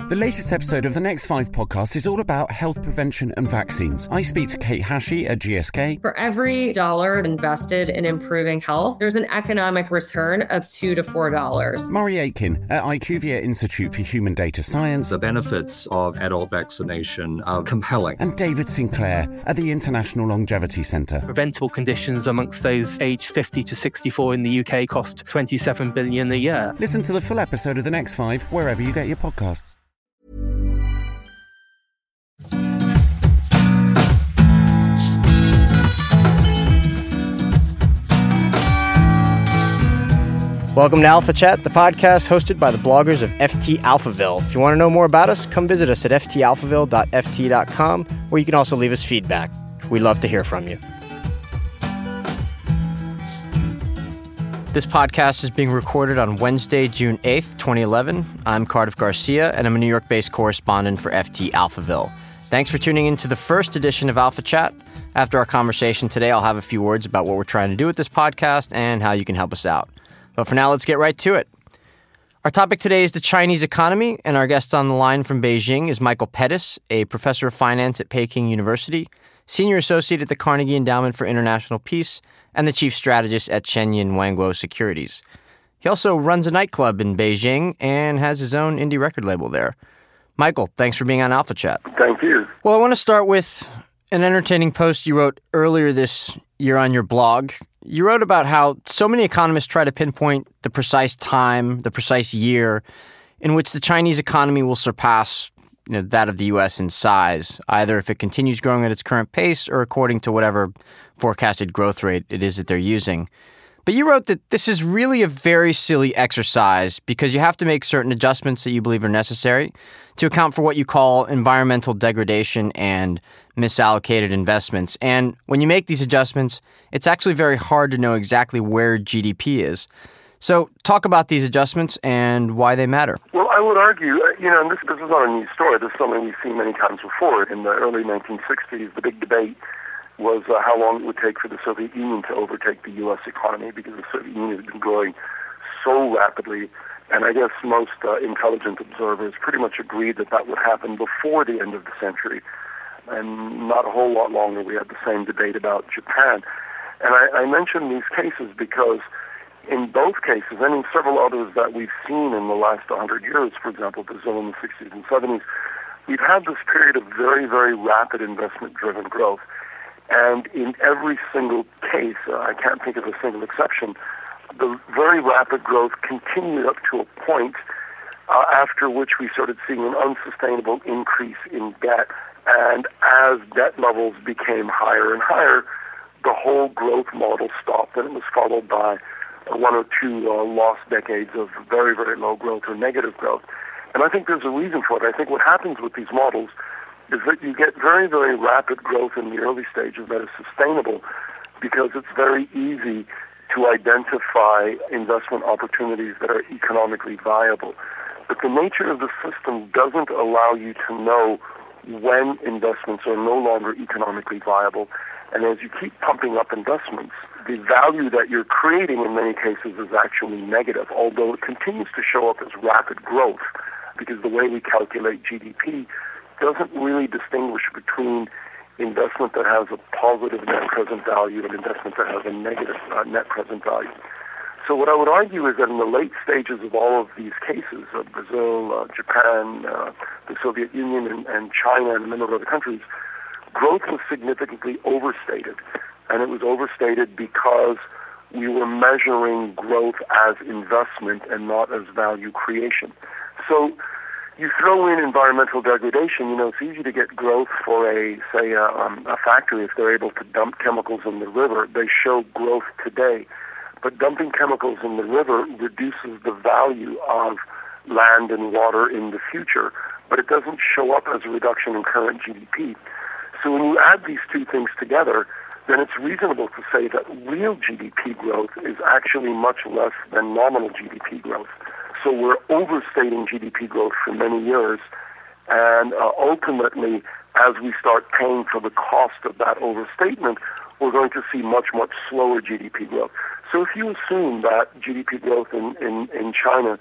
The latest episode of the Next 5 podcast is all about health prevention and vaccines. I speak to Kate Hashey at GSK. For every dollar invested in improving health, there's an economic return of $2 to $4. Murray Aitken at IQVIA Institute for Human Data Science. The benefits of adult vaccination are compelling. And David Sinclair at the International Longevity Centre. Preventable conditions amongst those aged 50 to 64 in the UK cost $27 billion a year. Listen to the full episode of The Next 5 wherever you get your podcasts. Welcome to Alpha Chat, the podcast hosted by the bloggers of FT Alphaville. If you want to know more about us, come visit us at ftalphaville.ft.com, where you can also leave us feedback. We'd love to hear from you. This podcast is being recorded on Wednesday, June 8th, 2011. I'm Cardiff Garcia, and I'm a New York-based correspondent for FT Alphaville. Thanks for tuning in to the first edition of Alpha Chat. After our conversation today, I'll have a few words about what we're trying to do with this podcast and how you can help us out. But for now, let's get right to it. Our topic today is the Chinese economy, and our guest on the line from Beijing is Michael Pettis, a professor of finance at Peking University, senior associate at the Carnegie Endowment for International Peace, and the chief strategist at Shenyan Wanguo Securities. He also runs a nightclub in Beijing and has his own indie record label there. Michael, thanks for being on Alpha Chat. Thank you. Well, I want to start with an entertaining post you wrote earlier this year on your blog. You wrote about how so many economists try to pinpoint the precise time, the precise year in which the Chinese economy will surpass that of the U.S. in size, either if it continues growing at its current pace or according to whatever forecasted growth rate it is that they're using. But you wrote that this is really a very silly exercise because you have to make certain adjustments that you believe are necessary to account for what you call environmental degradation and misallocated investments. And when you make these adjustments, it's actually very hard to know exactly where GDP is. So talk about these adjustments and why they matter. Well, I would argue, and this is not a new story. This is something we've seen many times before. In the early 1960s, the big debate was how long it would take for the Soviet Union to overtake the U.S. economy, because the Soviet Union had been growing so rapidly. And I guess most intelligent observers pretty much agreed that that would happen before the end of the century. And not a whole lot longer, we had the same debate about Japan. And I mention these cases because in both cases, and in several others that we've seen in the last 100 years, for example, Brazil in the 60s and 70s, we've had this period of very, very rapid investment-driven growth. And in every single case, I can't think of a single exception, the very rapid growth continued up to a point after which we started seeing an unsustainable increase in debt. And as debt levels became higher and higher, the whole growth model stopped, and it was followed by one or two lost decades of very, very low growth or negative growth. And I think there's a reason for it. I think what happens with these models is that you get very, very rapid growth in the early stages that is sustainable because it's very easy to identify investment opportunities that are economically viable. But the nature of the system doesn't allow you to know when investments are no longer economically viable. And as you keep pumping up investments, the value that you're creating in many cases is actually negative, although it continues to show up as rapid growth, because the way we calculate GDP doesn't really distinguish between investment that has a positive net present value and investment that has a negative net present value. So what I would argue is that in the late stages of all of these cases, Brazil, Japan, the Soviet Union, and China, and a number of other countries, growth was significantly overstated. And it was overstated because we were measuring growth as investment and not as value creation. So you throw in environmental degradation, it's easy to get growth for a factory if they're able to dump chemicals in the river. They show growth today. But dumping chemicals in the river reduces the value of land and water in the future, but it doesn't show up as a reduction in current GDP. So when you add these two things together, then it's reasonable to say that real GDP growth is actually much less than nominal GDP growth. So we're overstating GDP growth for many years, and ultimately, as we start paying for the cost of that overstatement, we're going to see much, much slower GDP growth. So if you assume that GDP growth in China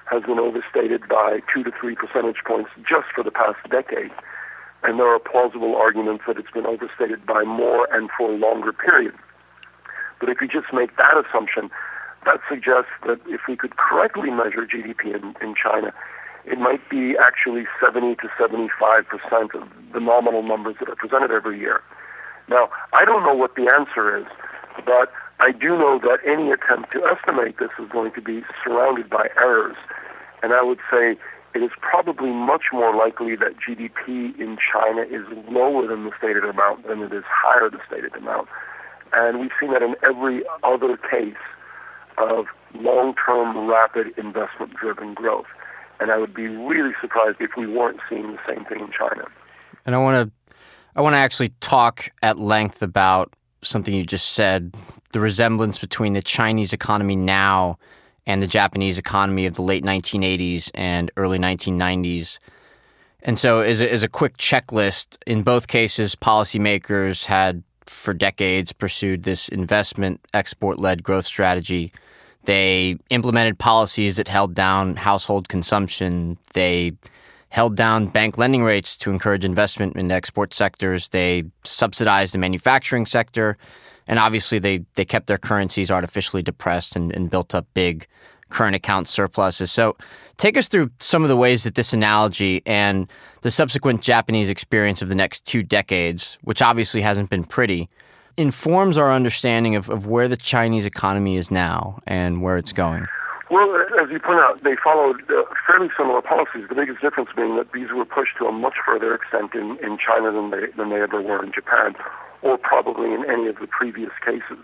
has been overstated by 2 to 3 percentage points just for the past decade. And there are plausible arguments that it's been overstated by more and for a longer period. But if you just make that assumption, that suggests that if we could correctly measure GDP in China, it might be actually 70 to 75% of the nominal numbers that are presented every year. Now, I don't know what the answer is, but I do know that any attempt to estimate this is going to be surrounded by errors. And I would say it is probably much more likely that GDP in China is lower than the stated amount than it is higher than the stated amount. And we've seen that in every other case of long-term, rapid investment-driven growth. And I would be really surprised if we weren't seeing the same thing in China. And I want to actually talk at length about something you just said, the resemblance between the Chinese economy now and the Japanese economy of the late 1980s and early 1990s. And so as a quick checklist, in both cases, policymakers had for decades pursued this investment, export-led growth strategy. They implemented policies that held down household consumption. They held down bank lending rates to encourage investment in export sectors. They subsidized the manufacturing sector. And obviously, they kept their currencies artificially depressed and built up big current account surpluses. So take us through some of the ways that this analogy and the subsequent Japanese experience of the next 2 decades, which obviously hasn't been pretty, informs our understanding of where the Chinese economy is now and where it's going. Well, as you point out, they followed fairly similar policies, the biggest difference being that these were pushed to a much further extent in China than they ever were in Japan, or probably in any of the previous cases.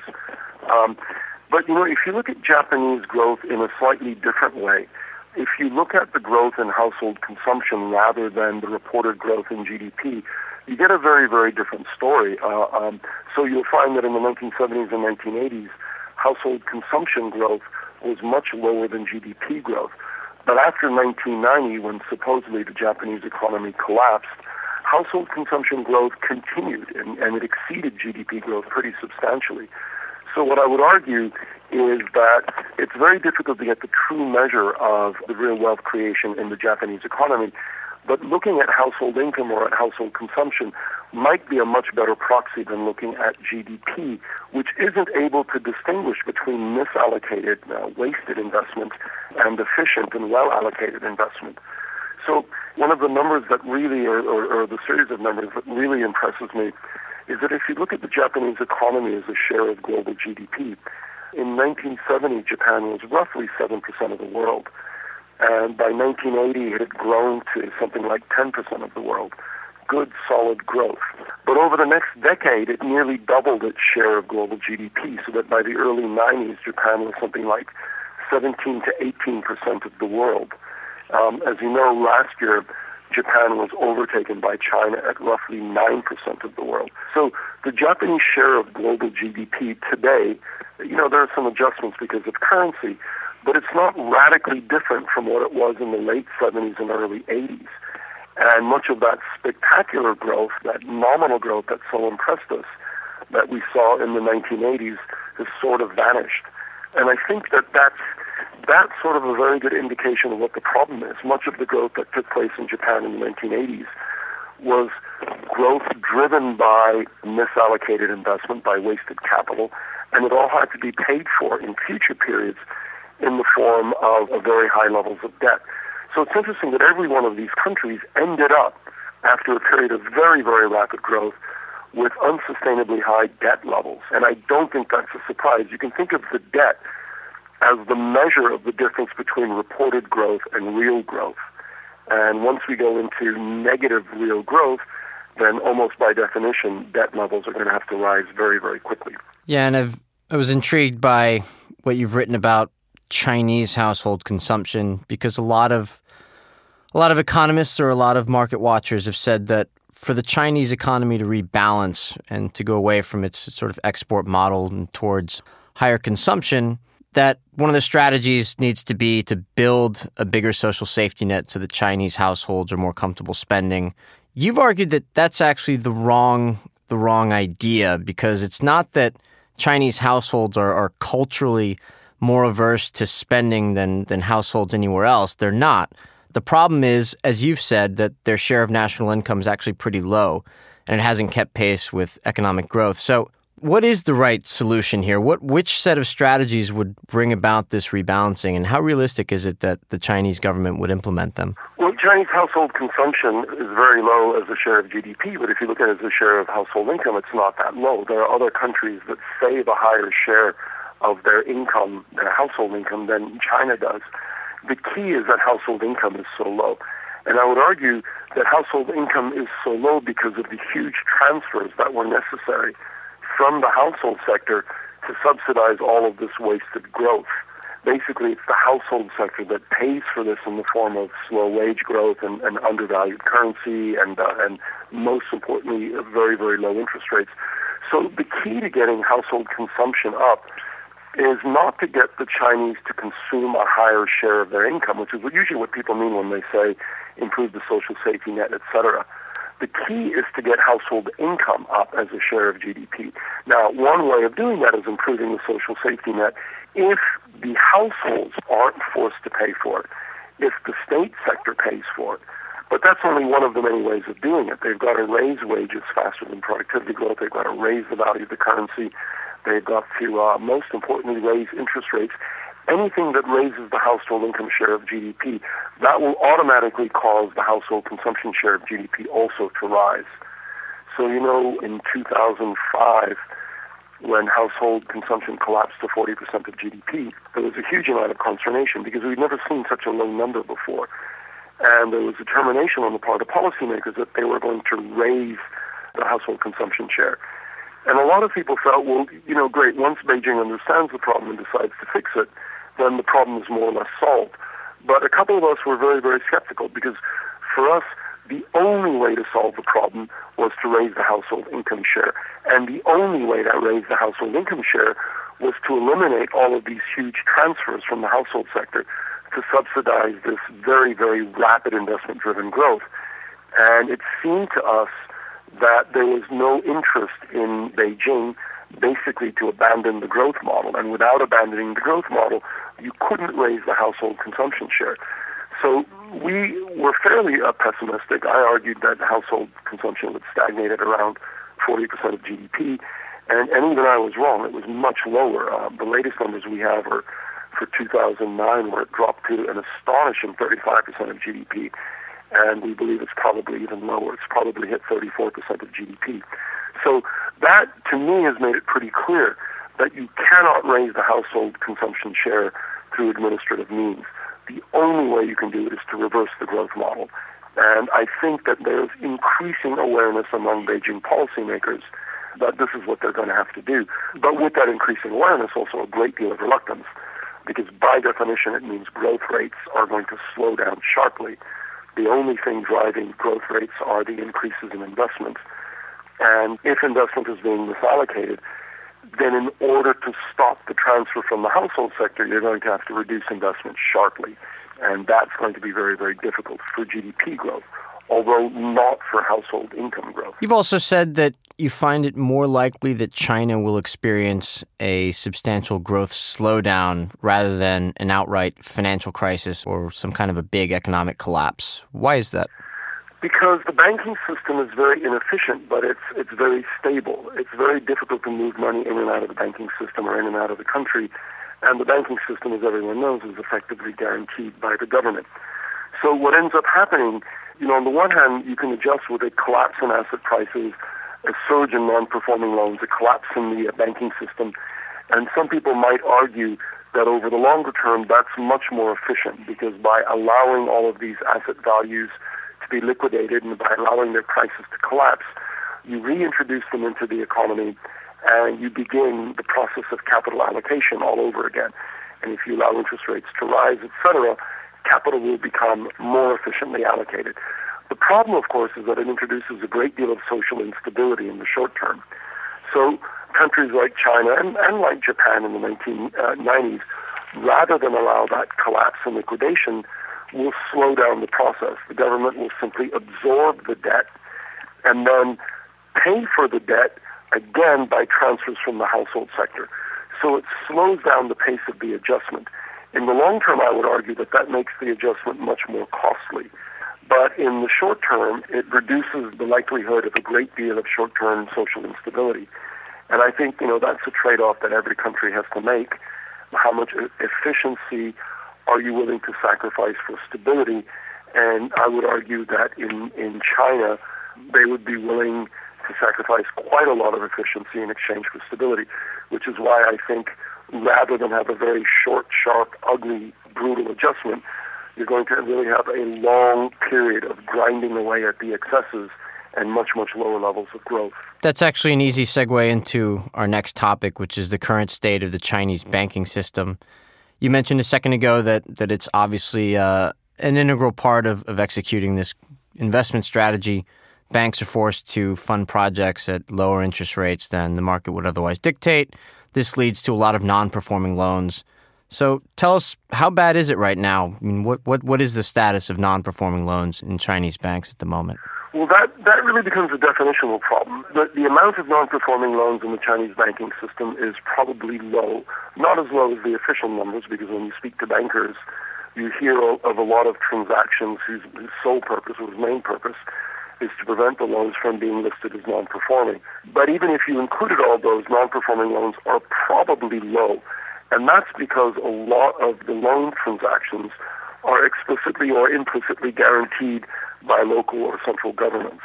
But, if you look at Japanese growth in a slightly different way, if you look at the growth in household consumption rather than the reported growth in GDP, you get a very, very different story. So you'll find that in the 1970s and 1980s, household consumption growth was much lower than GDP growth. But after 1990, when supposedly the Japanese economy collapsed, household consumption growth continued, and it exceeded GDP growth pretty substantially. So what I would argue is that it's very difficult to get the true measure of the real wealth creation in the Japanese economy, but looking at household income or at household consumption might be a much better proxy than looking at GDP, which isn't able to distinguish between misallocated, wasted investment and efficient and well-allocated investment. So one of the numbers that really, or the series of numbers that really impresses me, is that if you look at the Japanese economy as a share of global GDP, in 1970, Japan was roughly 7% of the world. And by 1980, it had grown to something like 10% of the world. Good, solid growth. But over the next decade, it nearly doubled its share of global GDP, so that by the early 90s, Japan was something like 17 to 18% of the world. As you know, last year, Japan was overtaken by China at roughly 9% of the world. So the Japanese share of global GDP today, there are some adjustments because of currency, but it's not radically different from what it was in the late 70s and early 80s. And much of that spectacular growth, that nominal growth that so impressed us, that we saw in the 1980s, has sort of vanished. And I think that's sort of a very good indication of what the problem is. Much of the growth that took place in Japan in the 1980s was growth driven by misallocated investment, by wasted capital, and it all had to be paid for in future periods in the form of very high levels of debt. So it's interesting that every one of these countries ended up, after a period of very, very rapid growth, with unsustainably high debt levels. And I don't think that's a surprise. You can think of the debt as the measure of the difference between reported growth and real growth. And once we go into negative real growth, then almost by definition, debt levels are going to have to rise very, very quickly. Yeah, and I was intrigued by what you've written about Chinese household consumption, because a lot of economists or a lot of market watchers have said that for the Chinese economy to rebalance and to go away from its sort of export model and towards higher consumption, that one of the strategies needs to be to build a bigger social safety net so that Chinese households are more comfortable spending. You've argued that that's actually the wrong idea, because it's not that Chinese households are culturally more averse to spending than households anywhere else. They're not. The problem is, as you've said, that their share of national income is actually pretty low, and it hasn't kept pace with economic growth. So what is the right solution here? Which set of strategies would bring about this rebalancing, and how realistic is it that the Chinese government would implement them? Well, Chinese household consumption is very low as a share of GDP, but if you look at it as a share of household income, it's not that low. There are other countries that save a higher share of their income, their household income, than China does. The key is that household income is so low. And I would argue that household income is so low because of the huge transfers that were necessary from the household sector to subsidize all of this wasted growth. Basically, it's the household sector that pays for this in the form of slow wage growth and undervalued currency and most importantly, very, very low interest rates. So the key to getting household consumption up is not to get the Chinese to consume a higher share of their income, which is usually what people mean when they say improve the social safety net, etc. The key is to get household income up as a share of GDP. Now, one way of doing that is improving the social safety net if the households aren't forced to pay for it, if the state sector pays for it. But that's only one of the many ways of doing it. They've got to raise wages faster than productivity growth. They've got to raise the value of the currency. They've got to, most importantly, raise interest rates. Anything that raises the household income share of GDP, that will automatically cause the household consumption share of GDP also to rise. So, in 2005, when household consumption collapsed to 40% of GDP, there was a huge amount of consternation because we'd never seen such a low number before. And there was determination on the part of policymakers that they were going to raise the household consumption share. And a lot of people felt, well, great, once Beijing understands the problem and decides to fix it, then the problem is more or less solved. But a couple of us were very, very skeptical because for us, the only way to solve the problem was to raise the household income share. And the only way to raise the household income share was to eliminate all of these huge transfers from the household sector to subsidize this very, very rapid investment-driven growth. And it seemed to us that there was no interest in Beijing basically to abandon the growth model. And without abandoning the growth model, you couldn't raise the household consumption share. So we were fairly pessimistic. I argued that household consumption would stagnate at around 40% of GDP. And even I was wrong. It was much lower. The latest numbers we have are for 2009, where it dropped to an astonishing 35% of GDP. And we believe it's probably even lower. It's probably hit 34% of GDP. So that, to me, has made it pretty clear that you cannot raise the household consumption share through administrative means. The only way you can do it is to reverse the growth model. And I think that there's increasing awareness among Beijing policymakers that this is what they're going to have to do. But with that increasing awareness, also a great deal of reluctance, because by definition it means growth rates are going to slow down sharply. The only thing driving growth rates are the increases in investment. And if investment is being misallocated, then in order to stop the transfer from the household sector, you're going to have to reduce investment sharply. And that's going to be very, very difficult for GDP growth, although not for household income growth. You've also said that you find it more likely that China will experience a substantial growth slowdown rather than an outright financial crisis or some kind of a big economic collapse. Why is that? Because the banking system is very inefficient, but it's very stable. It's very difficult to move money in and out of the banking system or in and out of the country. And the banking system, as everyone knows, is effectively guaranteed by the government. So what ends up happening, on the one hand, you can adjust with a collapse in asset prices, a surge in non-performing loans, a collapse in the banking system. And some people might argue that over the longer term, that's much more efficient because by allowing all of these asset values to be liquidated and by allowing their prices to collapse, you reintroduce them into the economy and you begin the process of capital allocation all over again. And if you allow interest rates to rise, etc., capital will become more efficiently allocated. The problem, of course, is that it introduces a great deal of social instability in the short term. So countries like China and like Japan in the 1990s, rather than allow that collapse and liquidation, will slow down the process. The government will simply absorb the debt and then pay for the debt again by transfers from the household sector. So it slows down the pace of the adjustment. In the long term, I would argue that that makes the adjustment much more costly. But in the short term, it reduces the likelihood of a great deal of short-term social instability. And I think, that's a trade-off that every country has to make. How much efficiency are you willing to sacrifice for stability? And I would argue that in China, they would be willing to sacrifice quite a lot of efficiency in exchange for stability, which is why I think rather than have a very short, sharp, ugly, brutal adjustment, you're going to really have a long period of grinding away at the excesses and much, much lower levels of growth. That's actually an easy segue into our next topic, which is the current state of the Chinese banking system. You mentioned a second ago that it's obviously an integral part of executing this investment strategy. Banks are forced to fund projects at lower interest rates than the market would otherwise dictate. This leads to a lot of non-performing loans. So tell us, how bad is it right now? I mean, what is the status of non-performing loans in Chinese banks at the moment? Well, that really becomes a definitional problem. The amount of non-performing loans in the Chinese banking system is probably low, not as low as the official numbers, because when you speak to bankers, you hear of a lot of transactions whose sole purpose, whose main purpose, is to prevent the loans from being listed as non-performing. But even if you included all those, non-performing loans are probably low. And that's because a lot of the loan transactions are explicitly or implicitly guaranteed by local or central governments.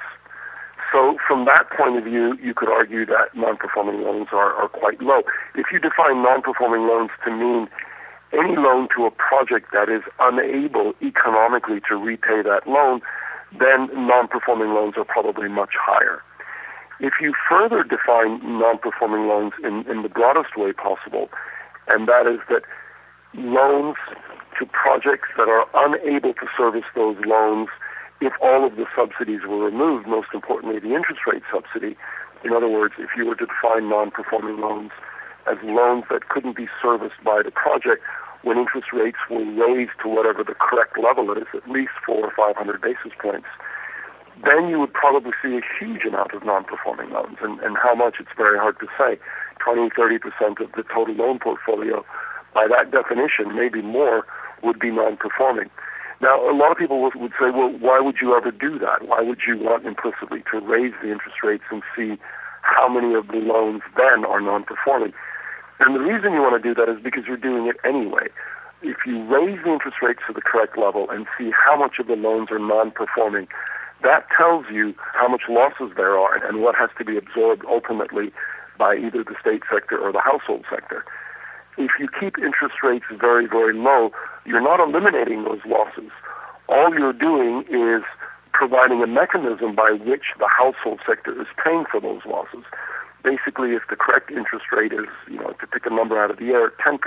So from that point of view, you could argue that non-performing loans are quite low. If you define non-performing loans to mean any loan to a project that is unable economically to repay that loan, then non-performing loans are probably much higher. If you further define non-performing loans in the broadest way possible, and that is that loans to projects that are unable to service those loans if all of the subsidies were removed, most importantly the interest rate subsidy. In other words, if you were to define non-performing loans as loans that couldn't be serviced by the project when interest rates were raised to whatever the correct level is, at least 400 or 500 basis points, then you would probably see a huge amount of non-performing loans. And how much, it's very hard to say. 20, 30% of the total loan portfolio, by that definition, maybe more, would be non-performing. Now, a lot of people would say, well, why would you ever do that? Why would you want implicitly to raise the interest rates and see how many of the loans then are non-performing? And the reason you want to do that is because you're doing it anyway. If you raise the interest rates to the correct level and see how much of the loans are non-performing, that tells you how much losses there are and what has to be absorbed ultimately by either the state sector or the household sector. If you keep interest rates very, very low, you're not eliminating those losses. All you're doing is providing a mechanism by which the household sector is paying for those losses. Basically, if the correct interest rate is, to pick a number out of the air, 10%,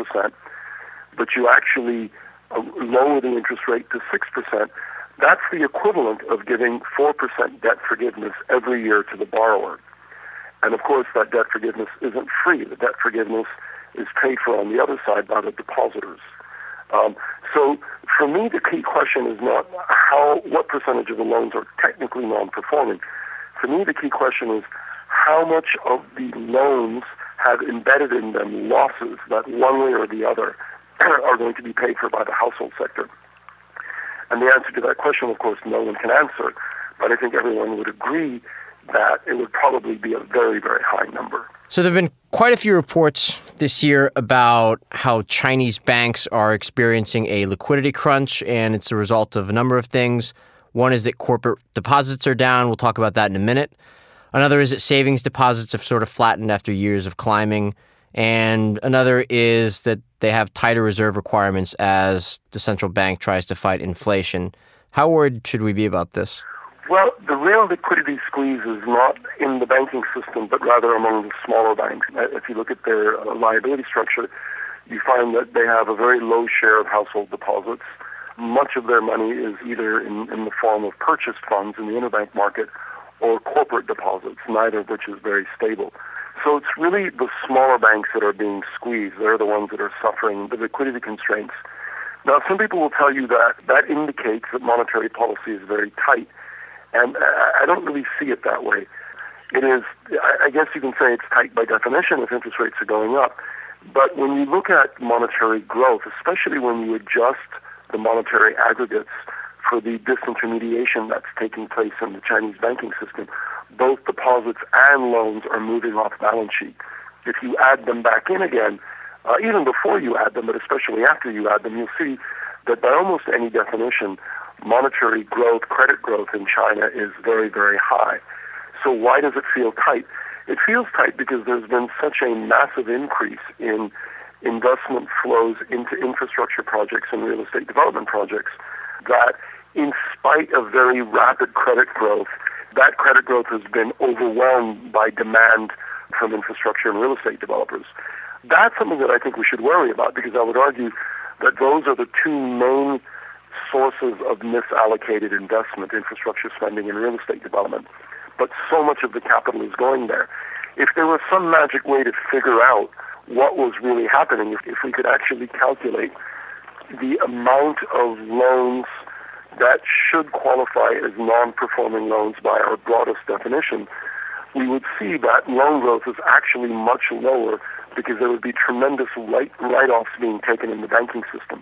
but you actually lower the interest rate to 6%, that's the equivalent of giving 4% debt forgiveness every year to the borrower. And of course, that debt forgiveness isn't free. The debt forgiveness is paid for on the other side by the depositors. So for me, the key question is not what percentage of the loans are technically non-performing. For me, the key question is how much of the loans have embedded in them losses that one way or the other are going to be paid for by the household sector. And the answer to that question, of course, no one can answer, but I think everyone would agree that it would probably be a very, very high number. So there have been quite a few reports this year about how Chinese banks are experiencing a liquidity crunch, and it's a result of a number of things. One is that corporate deposits are down. We'll talk about that in a minute. Another is that savings deposits have sort of flattened after years of climbing. And another is that they have tighter reserve requirements as the central bank tries to fight inflation. How worried should we be about this? Well, the real liquidity squeeze is not in the banking system, but rather among the smaller banks. If you look at their liability structure, you find that they have a very low share of household deposits. Much of their money is either in the form of purchased funds in the interbank market or corporate deposits, neither of which is very stable. So it's really the smaller banks that are being squeezed. They're the ones that are suffering the liquidity constraints. Now, some people will tell you that indicates that monetary policy is very tight. And I don't really see it that way. It is, I guess you can say it's tight by definition if interest rates are going up. But when you look at monetary growth, especially when you adjust the monetary aggregates for the disintermediation that's taking place in the Chinese banking system, both deposits and loans are moving off balance sheet. If you add them back in again, even before you add them, but especially after you add them, you'll see that by almost any definition, monetary growth, credit growth in China is very, very high. So why does it feel tight? It feels tight because there's been such a massive increase in investment flows into infrastructure projects and real estate development projects that in spite of very rapid credit growth, that credit growth has been overwhelmed by demand from infrastructure and real estate developers. That's something that I think we should worry about, because I would argue that those are the two main sources of misallocated investment, infrastructure spending and real estate development. But so much of the capital is going there. If there was some magic way to figure out what was really happening, if we could actually calculate the amount of loans that should qualify as non-performing loans by our broadest definition, we would see that loan growth is actually much lower because there would be tremendous write-offs being taken in the banking system.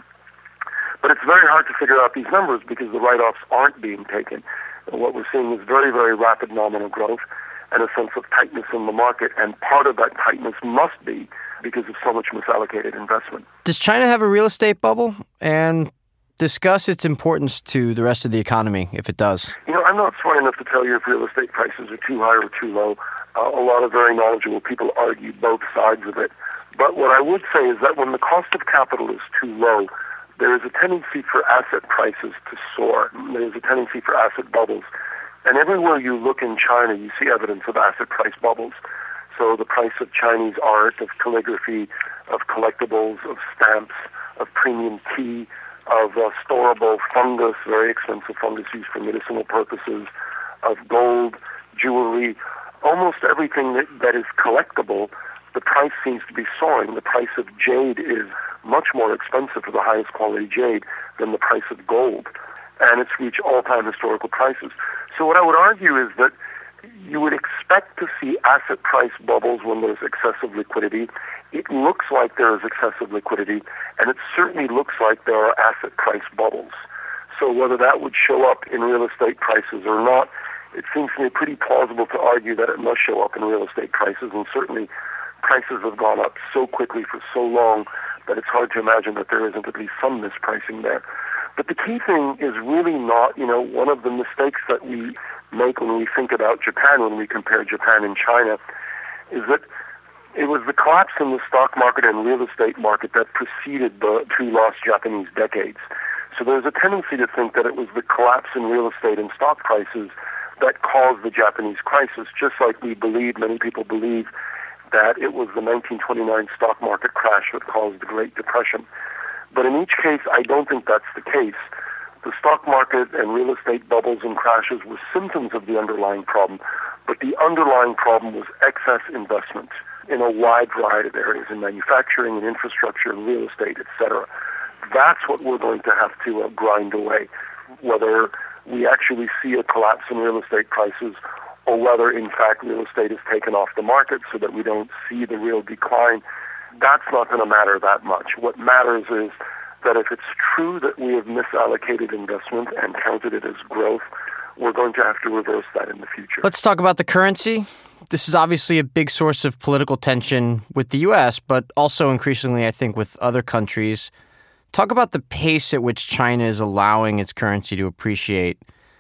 But it's very hard to figure out these numbers because the write-offs aren't being taken. And what we're seeing is very, very rapid nominal growth and a sense of tightness in the market. And part of that tightness must be because of so much misallocated investment. Does China have a real estate bubble? And discuss its importance to the rest of the economy, if it does. I'm not smart enough to tell you if real estate prices are too high or too low. A lot of very knowledgeable people argue both sides of it. But what I would say is that when the cost of capital is too low, there is a tendency for asset prices to soar. There is a tendency for asset bubbles. And everywhere you look in China, you see evidence of asset price bubbles. So the price of Chinese art, of calligraphy, of collectibles, of stamps, of premium tea, of storable fungus, very expensive fungus used for medicinal purposes, of gold, jewelry, almost everything that is collectible, the price seems to be soaring. The price of jade is much more expensive for the highest quality jade than the price of gold. And it's reached all-time historical prices. So what I would argue is that you would expect to see asset price bubbles when there's excessive liquidity. It looks like there is excessive liquidity, and it certainly looks like there are asset price bubbles. So whether that would show up in real estate prices or not, it seems to me pretty plausible to argue that it must show up in real estate prices, and certainly prices have gone up so quickly for so long that it's hard to imagine that there isn't at least some mispricing there. But the key thing is really not, one of the mistakes that we make when we think about Japan, when we compare Japan and China, is that it was the collapse in the stock market and real estate market that preceded the two lost Japanese decades. So there's a tendency to think that it was the collapse in real estate and stock prices that caused the Japanese crisis, just like many people believe that it was the 1929 stock market crash that caused the Great Depression. But in each case, I don't think that's the case. The stock market and real estate bubbles and crashes were symptoms of the underlying problem, but the underlying problem was excess investment in a wide variety of areas, in manufacturing and infrastructure and real estate, etc. That's what we're going to have to grind away, whether we actually see a collapse in real estate prices or whether, in fact, real estate is taken off the market so that we don't see the real decline. That's not going to matter that much. What matters is that if it's true that we have misallocated investment and counted it as growth, we're going to have to reverse that in the future. Let's talk about the currency. This is obviously a big source of political tension with the U.S., but also increasingly, I think, with other countries. Talk about the pace at which China is allowing its currency to appreciate.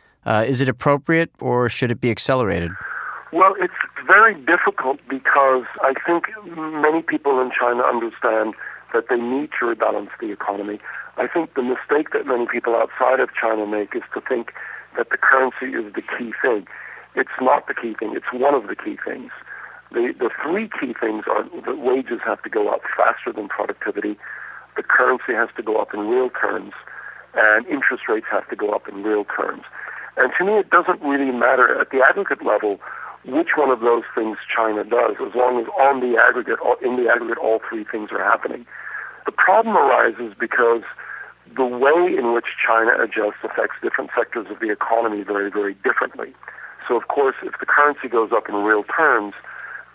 Is it appropriate or should it be accelerated? Well, it's very difficult because I think many people in China understand that they need to rebalance the economy. I think the mistake that many people outside of China make is to think that the currency is the key thing. It's not the key thing. It's one of the key things. The three key things are that wages have to go up faster than productivity, the currency has to go up in real terms, and interest rates have to go up in real terms. And to me, it doesn't really matter at the aggregate level which one of those things China does, as long as in the aggregate, all three things are happening. The problem arises because the way in which China adjusts affects different sectors of the economy very, very differently. So, of course, if the currency goes up in real terms,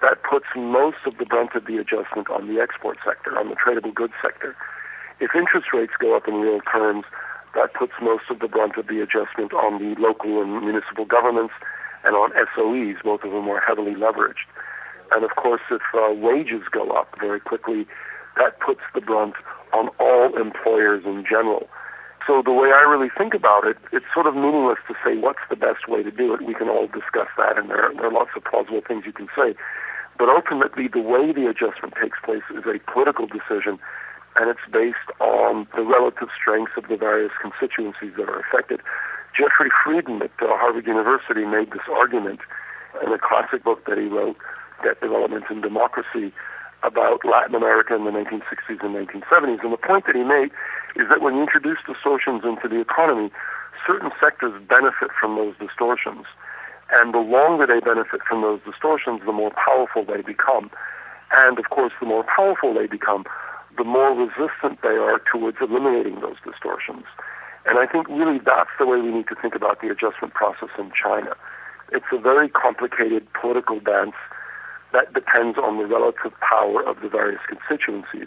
that puts most of the brunt of the adjustment on the export sector, on the tradable goods sector. If interest rates go up in real terms, that puts most of the brunt of the adjustment on the local and municipal governments and on SOEs, both of them are heavily leveraged. And of course, if wages go up very quickly, that puts the brunt on all employers in general. So the way I really think about it, it's sort of meaningless to say what's the best way to do it. We can all discuss that, and there are lots of plausible things you can say. But ultimately, the way the adjustment takes place is a political decision, and it's based on the relative strengths of the various constituencies that are affected. Jeffrey Frieden at Harvard University made this argument in a classic book that he wrote, Debt Development and Democracy, about Latin America in the 1960s and 1970s. And the point that he made is that when you introduce distortions into the economy, certain sectors benefit from those distortions. And the longer they benefit from those distortions, the more powerful they become. And of course, the more powerful they become, the more resistant they are towards eliminating those distortions. And I think really that's the way we need to think about the adjustment process in China. It's a very complicated political dance that depends on the relative power of the various constituencies.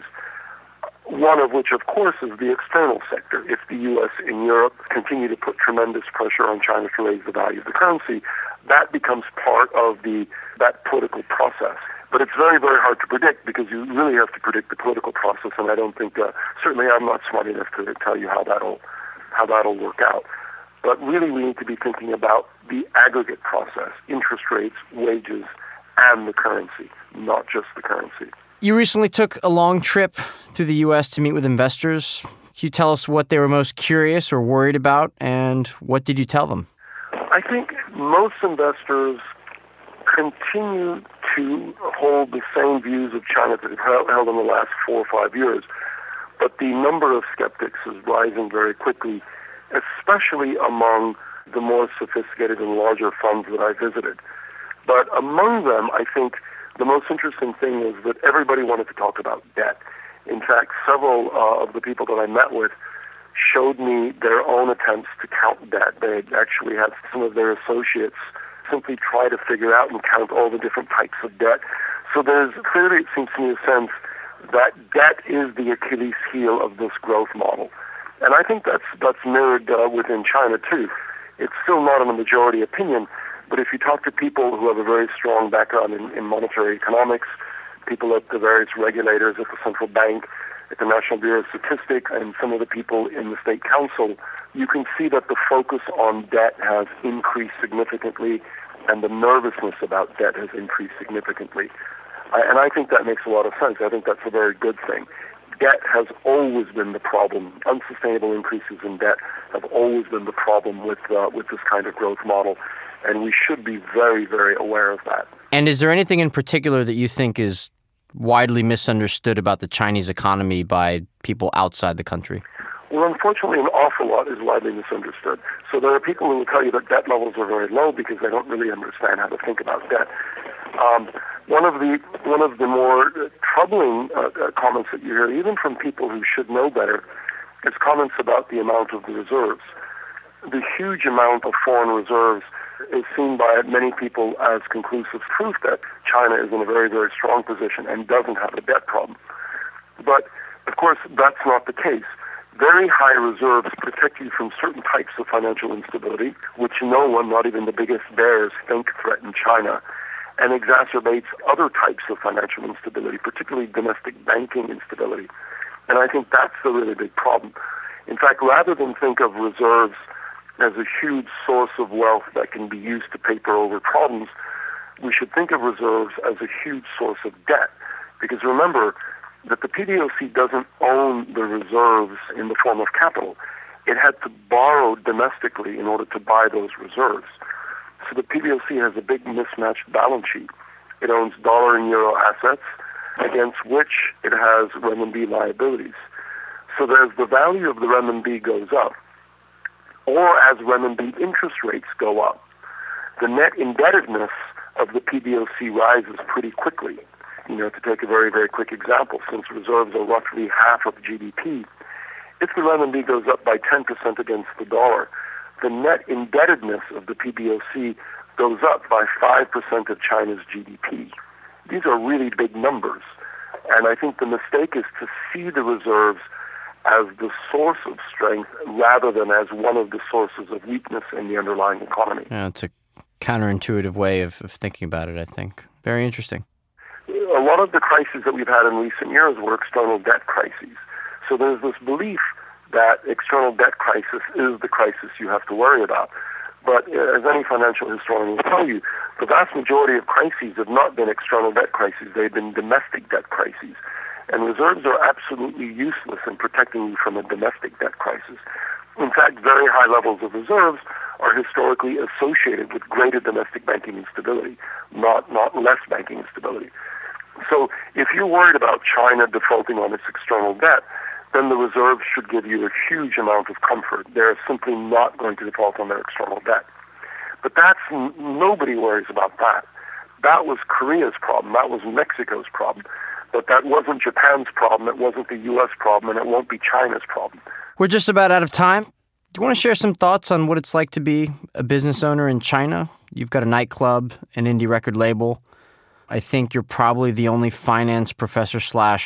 One of which, of course, is the external sector. If the U.S. and Europe continue to put tremendous pressure on China to raise the value of the currency, that becomes part of that political process. But it's very, very hard to predict because you really have to predict the political process, and I don't think, certainly I'm not smart enough to tell you how that'll work out. But really we need to be thinking about the aggregate process, interest rates, wages, and the currency, not just the currency. You recently took a long trip through the U.S. to meet with investors. Can you tell us what they were most curious or worried about, and what did you tell them? I think most investors continue to hold the same views of China that they've held in the last 4 or 5 years, but the number of skeptics is rising very quickly, especially among the more sophisticated and larger funds that I visited. But among them, I think the most interesting thing is that everybody wanted to talk about debt. In fact, several of the people that I met with showed me their own attempts to count debt. They actually had some of their associates simply try to figure out and count all the different types of debt. So there's clearly, it seems to me, a sense that debt is the Achilles heel of this growth model. And I think that's mirrored within China, too. It's still not in the majority opinion, but if you talk to people who have a very strong background in monetary economics, people at the various regulators at the central bank, at the National Bureau of Statistics, and some of the people in the State Council, you can see that the focus on debt has increased significantly, and the nervousness about debt has increased significantly. And I think that makes a lot of sense. I think that's a very good thing. Debt has always been the problem. Unsustainable increases in debt have always been the problem with this kind of growth model, and we should be very, very aware of that. And is there anything in particular that you think is widely misunderstood about the Chinese economy by people outside the country? Well, unfortunately, an awful lot is widely misunderstood. So there are people who will tell you that debt levels are very low because they don't really understand how to think about debt. One of the more troubling comments that you hear, even from people who should know better, is comments about the amount of the reserves. The huge amount of foreign reserves is seen by many people as conclusive proof that China is in a very, very strong position and doesn't have a debt problem. But, of course, that's not the case. Very high reserves protect you from certain types of financial instability, which no one, not even the biggest bears, think threaten China, and exacerbates other types of financial instability, particularly domestic banking instability. And I think that's the really big problem. In fact, rather than think of reserves as a huge source of wealth that can be used to paper over problems, we should think of reserves as a huge source of debt. Because remember that the PBOC doesn't own the reserves in the form of capital. It had to borrow domestically in order to buy those reserves. So the PBOC has a big mismatched balance sheet. It owns dollar and euro assets against which it has renminbi liabilities. So as the value of the renminbi goes up, or as renminbi interest rates go up, the net indebtedness of the PBOC rises pretty quickly. To take a very, very quick example, since reserves are roughly half of GDP, if the renminbi goes up by 10% against the dollar, the net indebtedness of the PBOC goes up by 5% of China's GDP. these are really big numbers. And I think the mistake is to see the reserves as the source of strength rather than as one of the sources of weakness in the underlying economy. Yeah, it's a counterintuitive way of thinking about it, I think. Very interesting. A lot of the crises that we've had in recent years were external debt crises. So there's this belief that external debt crisis is the crisis you have to worry about. But as any financial historian will tell you, the vast majority of crises have not been external debt crises. They've been domestic debt crises. And reserves are absolutely useless in protecting you from a domestic debt crisis. In fact, very high levels of reserves are historically associated with greater domestic banking instability, not less banking instability. So if you're worried about China defaulting on its external debt, then the reserves should give you a huge amount of comfort. They're simply not going to default on their external debt. But nobody worries about that. That was Korea's problem. That was Mexico's problem. But that wasn't Japan's problem. It wasn't the U.S. problem, and it won't be China's problem. We're just about out of time. Do you want to share some thoughts on what it's like to be a business owner in China? You've got a nightclub, an indie record label. I think you're probably the only finance professor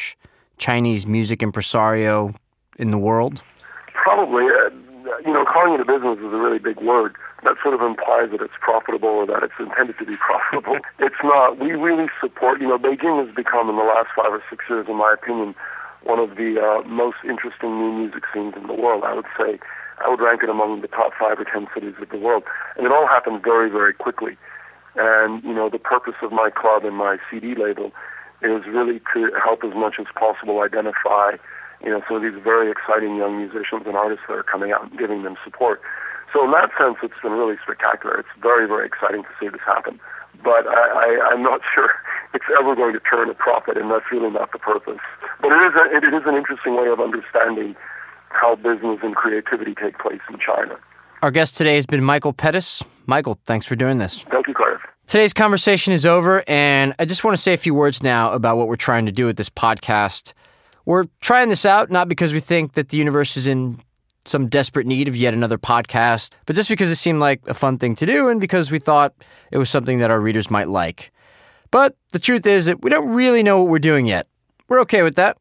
/ Chinese music impresario in the world. Probably. Calling it a business is a really big word. That sort of implies that it's profitable or that it's intended to be profitable. It's not. We really support, Beijing has become in the last 5 or 6 years, in my opinion, one of the most interesting new music scenes in the world. I would rank it among the top 5 or 10 cities of the world. And it all happened very, very quickly. And, the purpose of my club and my CD label is really to help as much as possible identify, some of these very exciting young musicians and artists that are coming out and giving them support. So in that sense, it's been really spectacular. It's very, very exciting to see this happen. But I'm not sure it's ever going to turn a profit, and that's really not the purpose. But it is an interesting way of understanding how business and creativity take place in China. Our guest today has been Michael Pettis. Michael, thanks for doing this. Thank you, Clive. Today's conversation is over, and I just want to say a few words now about what we're trying to do with this podcast. We're trying this out not because we think that the universe is in some desperate need of yet another podcast, but just because it seemed like a fun thing to do and because we thought it was something that our readers might like. But the truth is that we don't really know what we're doing yet. We're okay with that.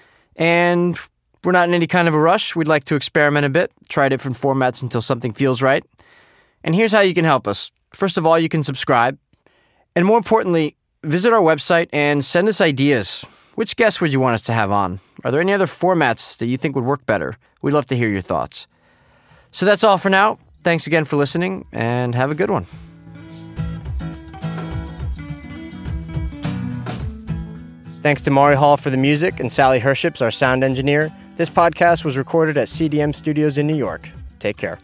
And we're not in any kind of a rush. We'd like to experiment a bit, try different formats until something feels right. And here's how you can help us. First of all, you can subscribe. And more importantly, visit our website and send us ideas. Which guests would you want us to have on? Are there any other formats that you think would work better? We'd love to hear your thoughts. So that's all for now. Thanks again for listening, and have a good one. Thanks to Mari Hall for the music and Sally Herships, our sound engineer. This podcast was recorded at CDM Studios in New York. Take care.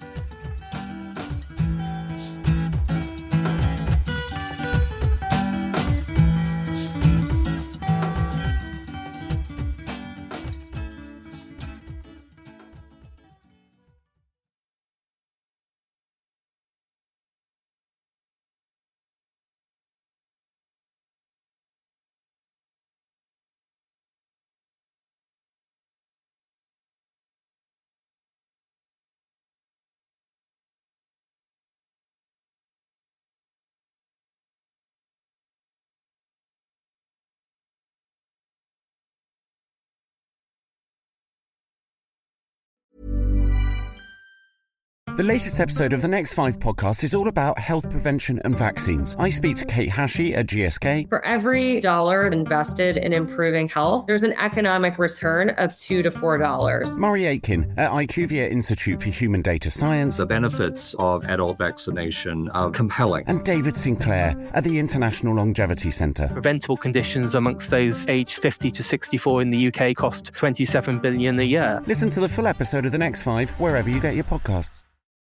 The latest episode of the Next 5 podcast is all about health prevention and vaccines. I speak to Kate Hashi at GSK. For every dollar invested in improving health, there's an economic return of $2 to $4. Murray Aitken at IQVIA Institute for Human Data Science. The benefits of adult vaccination are compelling. And David Sinclair at the International Longevity Centre. Preventable conditions amongst those aged 50 to 64 in the UK cost $27 billion a year. Listen to the full episode of the Next 5 wherever you get your podcasts.